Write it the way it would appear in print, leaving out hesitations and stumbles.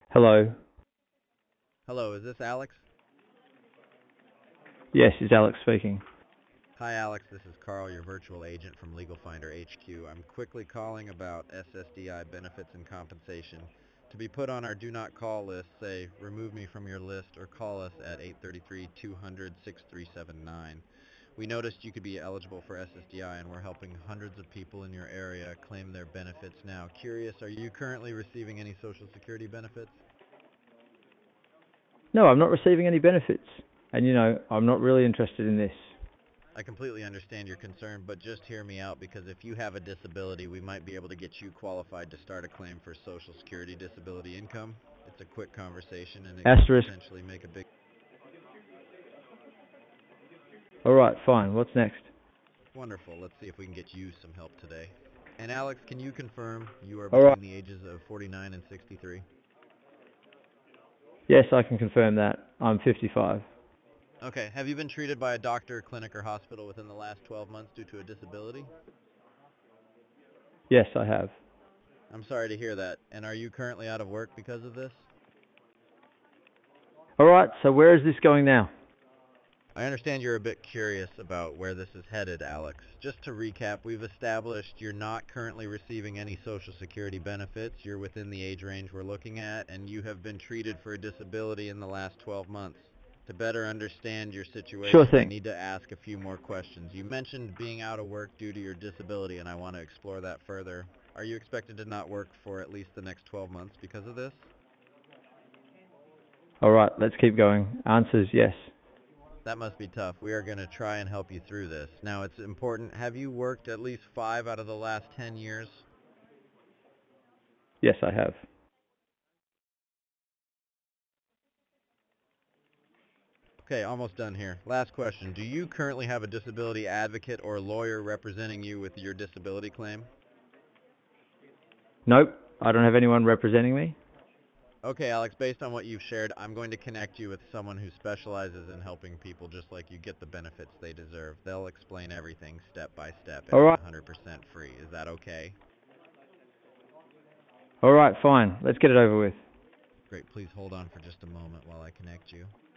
Hello. Hello, is this Alex? Yes, it's Alex speaking. Hi, Alex. This is Carl, your virtual agent from Legal Finder HQ. I'm quickly calling about SSDI benefits and compensation. To be put on our do not call list, say remove me from your list or call us at 833-200-6379. We noticed you could be eligible for SSDI and we're helping hundreds of people in your area claim their benefits now. Curious, are you currently receiving any Social Security benefits? No, I'm not receiving any benefits. And I'm not really interested in this. I completely understand your concern, but just hear me out because if you have a disability, we might be able to get you qualified to start a claim for Social Security disability income. It's a quick conversation and it could Asterisk. potentially make a big... Alright, fine. What's next? Wonderful. Let's see if we can get you some help today. And Alex, can you confirm you are Alright. between the ages of 49 and 63? Yes, I can confirm that. I'm 55. Okay. Have you been treated by a doctor, clinic, or hospital within the last 12 months due to a disability? Yes, I have. I'm sorry to hear that. And are you currently out of work because of this? Alright, so where is this going now? I understand you're a bit curious about where this is headed, Alex. Just to recap, we've established you're not currently receiving any Social Security benefits, you're within the age range we're looking at, and you have been treated for a disability in the last 12 months. To better understand your Sure situation, I thing. need to ask a few more questions. You mentioned being out of work due to your disability, and I want to explore that further. Are you expected to not work for at least the next 12 months because of this? Alright, let's keep going. Answer is yes. That must be tough. We are going to try and help you through this. Now, it's important. Have you worked at least 5 out of the last 10 years? Yes, I have. Okay, almost done here. Last question. Do you currently have a disability advocate or lawyer representing you with your disability claim? Nope, I don't have anyone representing me. Okay, Alex, based on what you've shared, I'm going to connect you with someone who specializes in helping people just like you get the benefits they deserve. They'll explain everything step by step, and it's Alright. 100% free. Is that okay? Alright, fine. Let's get it over with. Great. Please hold on for just a moment while I connect you.